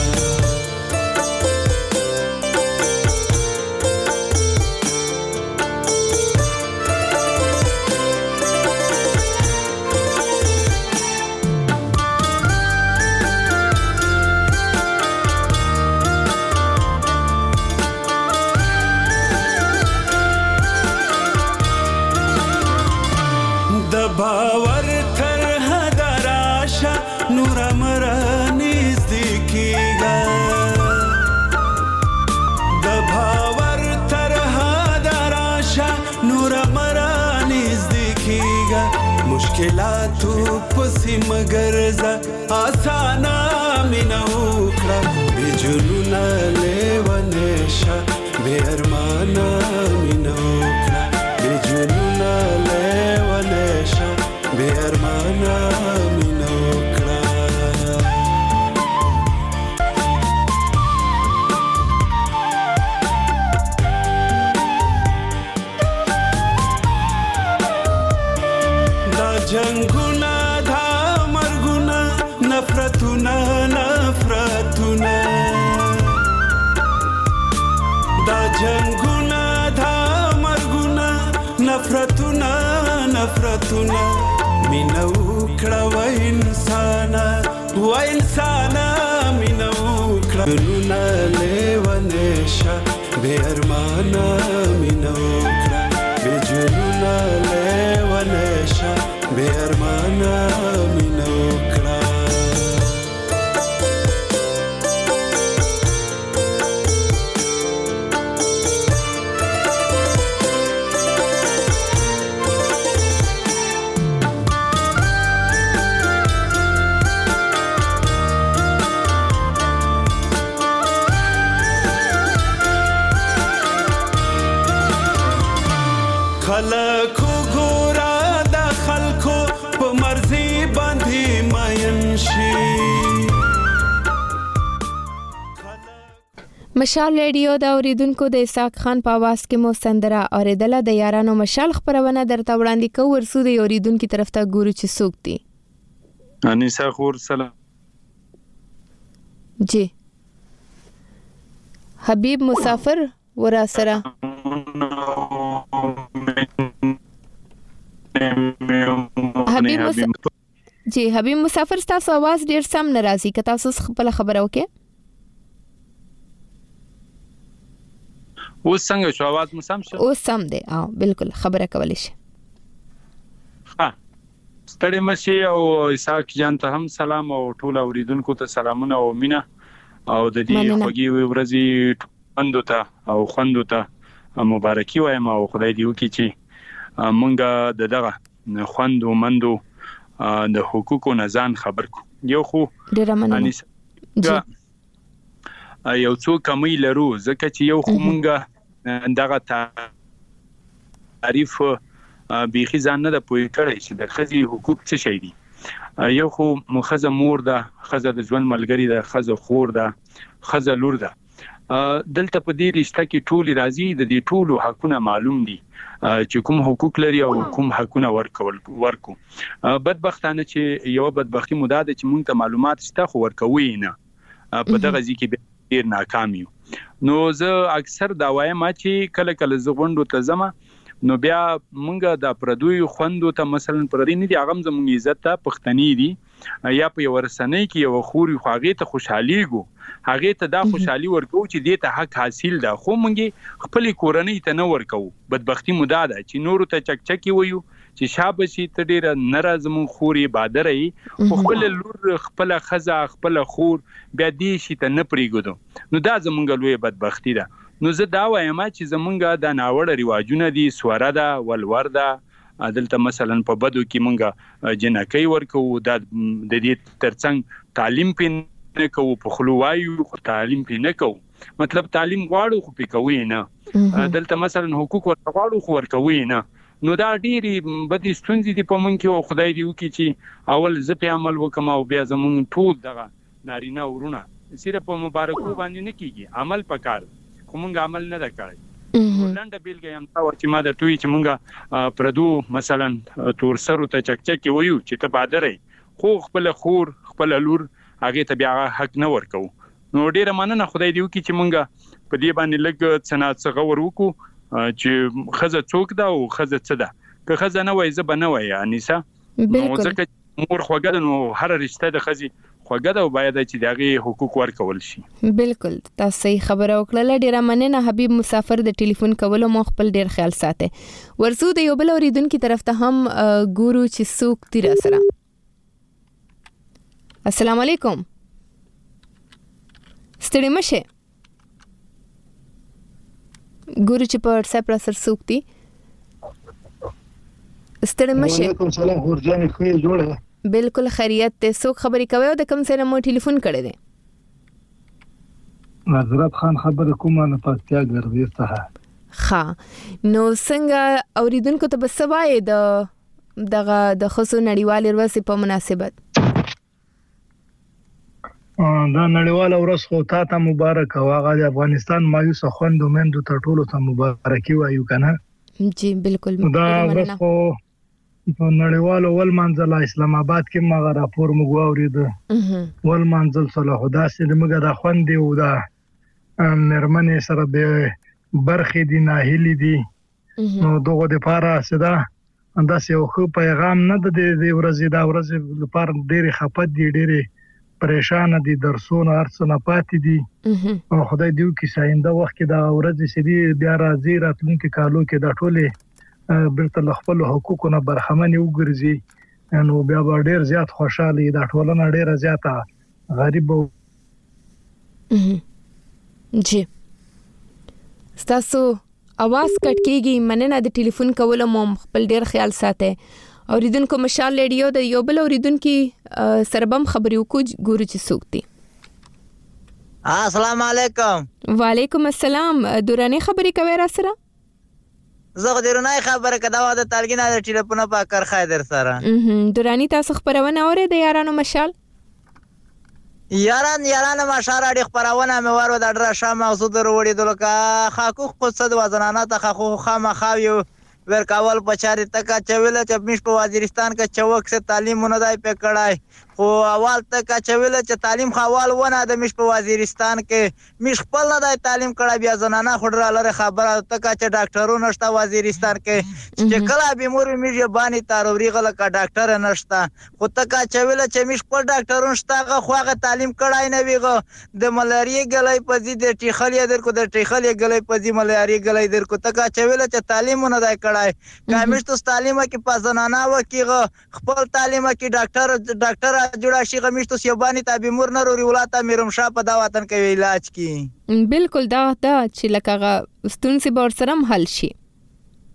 باور تر حد راشه نور مرانی نزدیکیگا د باور تر حد راشه نور مرانی نزدیکیگا مشکلاتو پسی مگرزا آسانا مینو کړه بے جنونا لیونشا بے ارمانا مینو کړه بے جنونا لیونشا بے ارمانا مینو کړه دا جنگونا دا مرګونا نفرتونا نفرتونا دا جنگونا دا مرګونا نفرتونا نفرتونا مینو کړه و انسانا مینو کړه نونا لیونشا بے ارمانا مینو کړه بے جنونا لیونشا بے ارمانا مینو کړه خلکو ګورا د خلکو په مرزي باندې ماین شي مشال ریډیو دا اوریدونکو د اسحاق خان په आवाज کې مو سندره اوریدله د یارانو مشال خبرونه درته وړاندې کوو ورسو د اوریدونکو طرف ته ګورو چې څوک دي انیسا خور سلام جی حبیب مسافر ورا سره حبیب مسافر تاسو आवाज ډیر سم ناراضي که تاسو خپل خبره وکړئ اوس څنګه شو आवाज مو سم شو اوس سم دی بالکل خبره کولی شي ستړي مشي او اسحاق جان ته هم سلام او ټول اوریدونکو ته سلامونه او مینا او د دې خوږی ورځي خوندو ته او خوندو ته مبارکي وایم او خدای دې وکړي چې مونږه دغه خوندو مندو د حقوقو نه ځان خبر کو یو خو ډیر مننه یو څو کمی لرو ځکه چې یو خو مونږه دغه تعریف بیخي ځان نه د پوي کړی چې د خزي حقوق څه شي دي. یو خو خزه مور ده، خزه د ژوند ملګری ده، خزه خور ده، خزه لور ده. دلته په دې رشته کې ټول راځي، د دې ټولو حقونه معلوم دي چې کوم حقوق لري او کوم حقونه ورکو. بدبختانه چې یو بدبختی موده ده چې مونږ ته معلومات شته خو ورکوي نه، په دغه ځکه ډیر ناکام یو. نو زه اکثر دا وایم چې کله کله زه غونډو ته ځم نو بیا مونږه د پردوی خوندو ته مثلا پردی نه دي، هغه زموږ عزت ته پښتني دي یا په یو ورسنۍ کې یو خوري خواږه ته خوشحاليګو، هغه ته دا خوشحالي ورکو چې دې ته حق حاصل ده، خو مونږ خپل کورنۍ ته نه ورکو. بدبختی مودا ده چې نور ته چکچکی وایو چې شابشي ته ډیر ناراضمون خوري بادرې، خو خپل لور خپل خزه خپل خور بیا دې شي ته نه پریګدو. نو دا زمونږ لوی بدبختی ده. نو زه دا وایم چې زمونږ د ناوړه رواجونه دي، سوره ده، ولور ده، دلته مثلا په بدو کې مونږ جنکۍ ورکو، د دې ترڅنګ تعلیم پې نه کوو، په خلو وایو تعلیم پې نه کوو. مطلب تعلیم غواړو خو پې کوي نه، دلته مثلا حقوق ورغواړو خو ورکوي نه. نو دا ډېرې بدې ستونزې دي په مونږ کې، او خدای دې وکړي چې اول زه پې عمل وکړم او بیا زمونږ ټول دغه نارینه ورونه صرف په مبارکو باندې نه کېږي، عمل پکار خو مونږ عمل نه ده کړی. لنډه بیلګه یم تا چې ما د ټوی چې مونږ پردو مثلا تور سرو ته چکچکی وایو چې ته بادرې، خو خپل خور خپل لور هغه ته بیا حق نه ورکو. نو ډیره مننه، خدای دې وکړي چې مونږ په دې باندې لږ څه څه غور وکړو چې خزه څوک ده او خزه څه ده. که خزه نه وای زه به نه وای انیسه، نو ځکه مور خوږه ده، نو هر رشته د خزي خوږه ده او باید چې دغه حقوق ورکول شي. بالکل تاسو صحیح خبره وکړه. ډیره مننه حبیب مسافر د ټلیفون کولو مو خپل ډیر خیال ساته. ورسو د یو بل اوریدونکو طرف ته هم ګورو چې څوک تیر سره. السلام علیکم. ستړي مشه ګورو چې په واتس اپ را سره څوک دی. ستړي مشه. وعلیکم السلام ورجانې خو جوړه. بالکل خیریت ته. څوک خبرې کوي او د کوم ځای نه مو ټلیفون کړی دی؟ حضرت خان خبره کومه نه پاتیا ګرځي څه. ها نو څنګه اوریدونکو ته بس وایي دغه د خصو نړیوال ورځ په مناسبت؟ دا نړیوال ورځ خو ته مبارک او هغه د افغانستان مایوس خوندو مندو ته ټولو ته مبارکي وایو کنه. جی بالکل. دا ورځ خو په نړیوال ول منزل اسلام آباد کې ما راپور مګو اورید ول منزل صلاح داسې د مګه د خوندې او د مرمنې سره به برخې دي ناهلي دي. نو دغه د پاره سدا انداسه یو خو پیغام نه د دې ورځې دا ورځ لپاره ډېری خپت دي، ډېری پریشان دي، درسونه ارڅنه پاتې دي. او خدای دیو کې ساينده وخت کې دا ورځ سدي بیا راځي راتلونکي کالو کې دا ټوله برته خپل حقوقونه برخمن وګرځي، نو بیا به ډیر زیات خوشاله دا ټولنه ډیره زیاته غریب. جی تاسو اواز کټ کیږي، مننه د ټلیفون کولو مو خپل ډیر خیال ساته. اوریدونکو مشال ریډیو د یو بل اوریدونکو سربم خبري وکړو ګورو چې څوک دی. السلام علیکم. وعلیکم السلام. دورانه خبري کوي را سره؟ زه غوډرنای خبره کدا و د تلګینا د ټلیفون په کار خایدر سره. دورانی تاسو خبرونه اورئ د یارانو مشال؟ یاران مشال اړ خبرونه مې ورو د ډرا شام او زو دروړي دلته خاکو خو صد وزنانه ته خو خامخاویو ورکاول پچاري تک چویل چې مش په وزیرستان کا چوک سے تعلیم نه دای پکړای، خو اول تک چویل چې تعلیم خوال ونه د مش په وزیرستان کې مش خپل نه دای تعلیم کړه، بیا زنانه خډره لره خبره تک چې ډاکټرو نشته وزیرستان کې چې کله به مور میږي باندې تاروري غل کا ډاکټر نشته، خو تک چویل چې مش په ډاکټرو نشته خو هغه تعلیم کړای نه ویغه د ملاریا غلې پزې د ټیخلې درکو د ټیخلې غلې پزې ملاریا غلې درکو تک چویل چې تعلیم نه دای کړای کامیشتو تعلیم کې پازنانه وکیغه خپل تعلیم کې ډاکټر جوړا شي غمیشتو سیبانی تابع مور نه وروي ولاته میرم شاه په دا وطن کې علاج کی. بالکل دا چې لکه ستونزې به سره حل شي.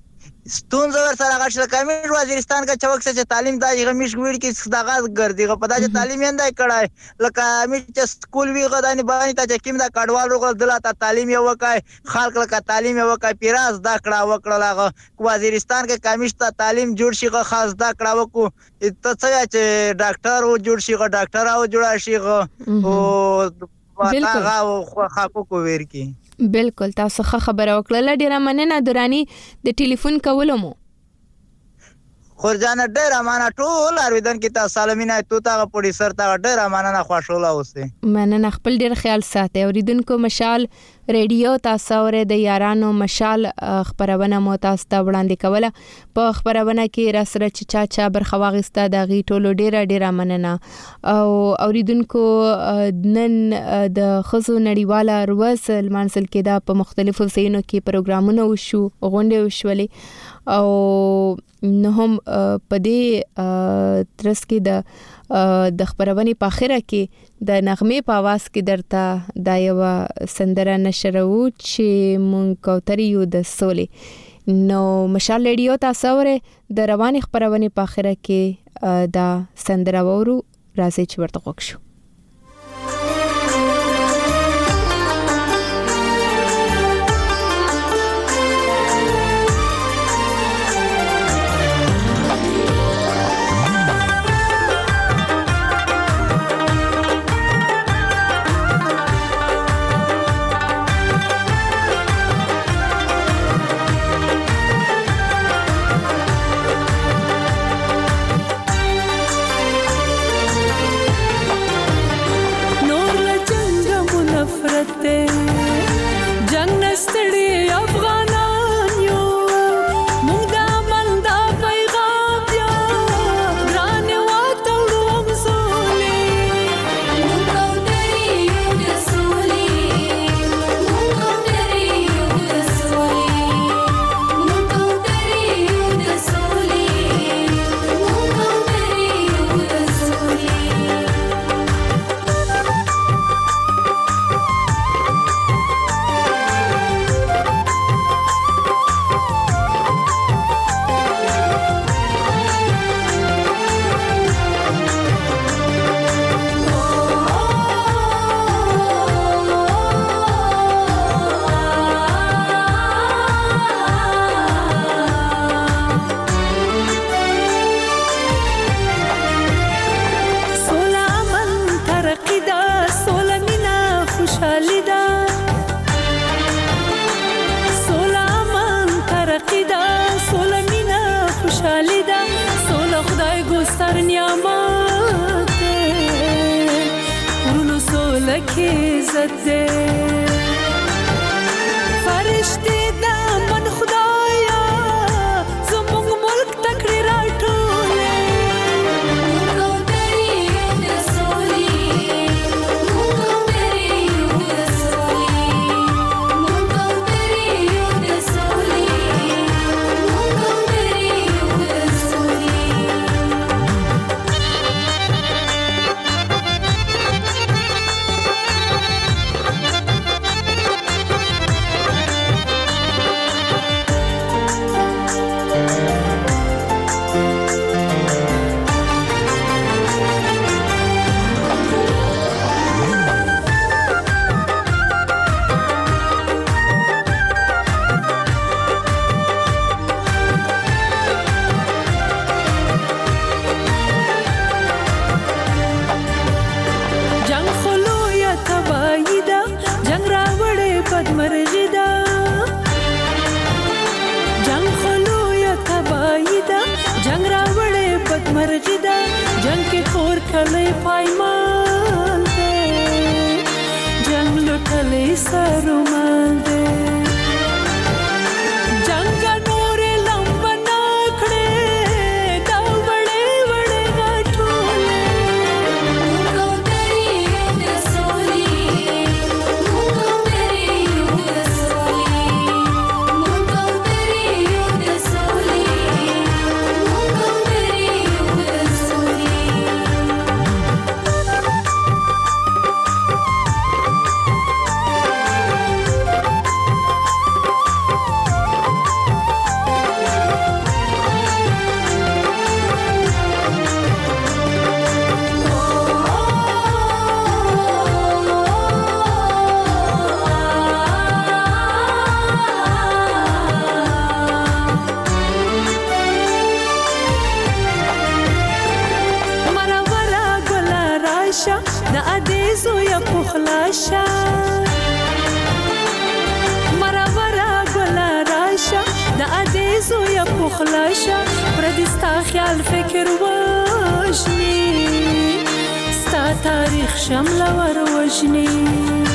ستون زور سره غشل کمیټ وزیرستان کا چوک سے تعلیم دا غمیش ویډ کی صداغاز ګرځي غو پدا چې تعلیم یې کړای لکه امید چې سکول وی غدانی باندې ته چې کیم دا کډوال روغ دلته تعلیم یې وکای خلک لکه تعلیم یې وکای پیراز دا کړه وکړه وزیرستان کې کمیش ته تعلیم جوړ شي خاص دا کړه وکړو ته څه چې ډاکټر و جوړ شي ډاکټر او جوړ شي او هغه خو خاکو کو ویر کی بالکل تاسو خبره وکړه ډیره مننه درانی د ټلیفون کولو مو خورجان ډیره مانا ټول ارویدن کی تاسو سلامینه تو تا پولیسر تا ډیره مانا خوشاله اوسه مننه خپل ډیر خیال ساتي اوریدونکو مشال ریډیو تاسو ور د یارانو مشال خبرونه مو تاسو ته وړاندې کوله په خبرونه کې را سره چا برخواغسته د غي ټولو ډیره مننه او اوریدونکو نن د خزو نړیواله ورځ لمانځل کېده په مختلفو ځایونو کې پروګرامونه وشو غونډې وشولې او نو هم په دې ترڅ کې د خبرونې په اخره کې د نغمه په आवाज کې درته د یو سندره نشرو چې مونږ کوتري یو د سولې نو مشال ریډیو تاسو ور د رواني خبرونې په اخره کې دا سندره وورو راځي چې ورته وښو راشه مرا ګله راشه د ادې زویه پخلاشه پردي ستا خیال فکر وژني ستا تاریخ شمله ور وژني